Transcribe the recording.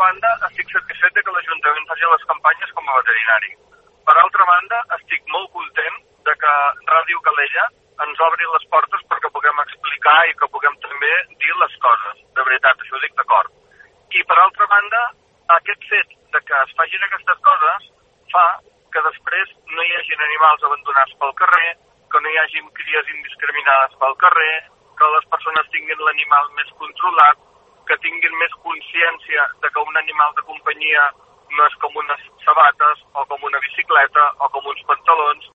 banda, estic satisfet de que l'Ajuntament faci les campanyes com a veterinari. Per altra banda, estic molt content de que Ràdio Calella ens obri les portes perquè puguem explicar i que puguem també dir les coses. De veritat, això ho dic d'acord. I per altra banda, aquest fet de que es facin aquestes coses fa que després no hi hagin animals abandonats pel carrer, que no hi hagin cries indiscriminades pel carrer, que les persones tinguin l'animal més controlat, que tinguin més consciència de que un animal de companyia no és com unes sabates o com una bicicleta o com uns pantalons,